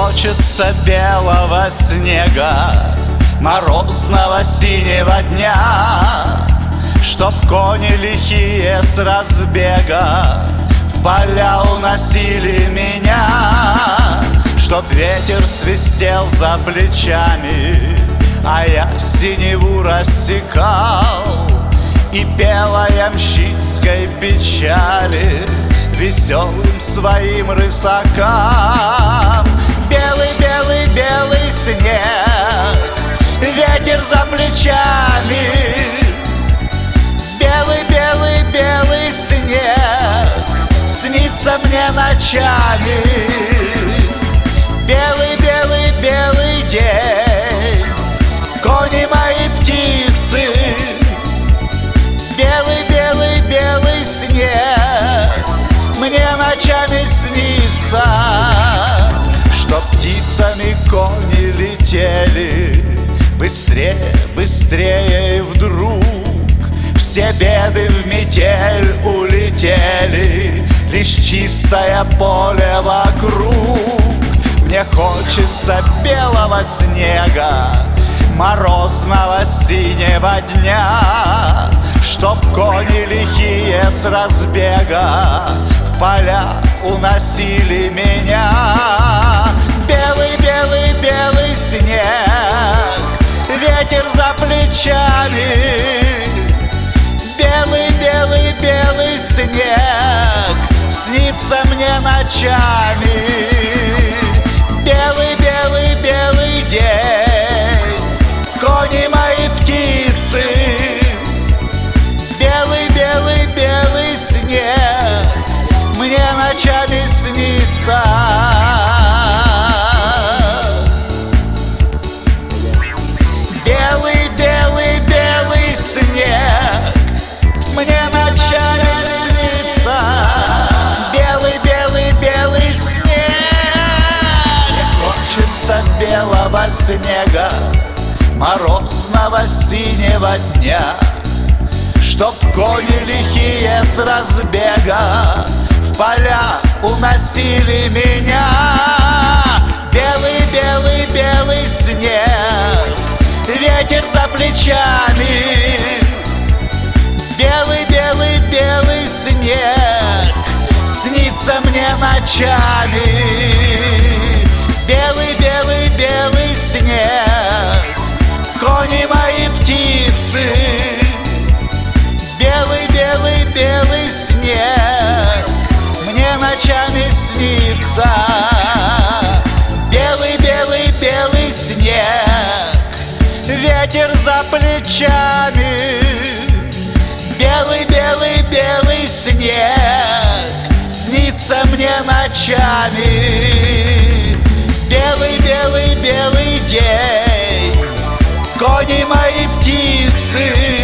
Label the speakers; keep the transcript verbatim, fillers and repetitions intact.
Speaker 1: хочется белого снега, морозного синего дня, чтоб кони лихие с разбега в поля уносили меня, чтоб ветер свистел за плечами, а я синеву рассекал и пел о ямщицкой печали веселым своим рысакам. Белый, белый, белый снег, ветер за плечами. Белый, белый, белый снег снится мне ночами. Белый, белый, белый день, кони мои птицы. Белый, белый, белый снег мне ночами снится, что птицами кони летели быстрее, быстрее, и вдруг все беды в метель улетели, лишь чистое поле вокруг. Мне хочется белого снега, морозного синего дня, чтоб кони лихие с разбега в поля уносили меня. Белый, белый, белый снег, ветер за плечами. Белый, белый, белый снег снится мне ночами. Белый, белый, белый день, кони мои птицы. Белый, белый, белый снег мне ночами снится. Белый, белый, белый снег мне ночами снится. Белый, белый, белый снег. Хочется белого снега, морозного синего дня, чтоб кони лихие с разбега в поля уносили меня. Белый, белый, белый снег, ветер за плечами. Белый, белый, белый снег снится мне ночами. Белый, белый, белый снег, кони мои птицы. Белый, белый, белый снег мне ночами снится. Белый, белый, белый снег, ветер за плечами. Белый, белый, белый снег снится мне ночами. Белый, белый, белый день, кони мои птицы.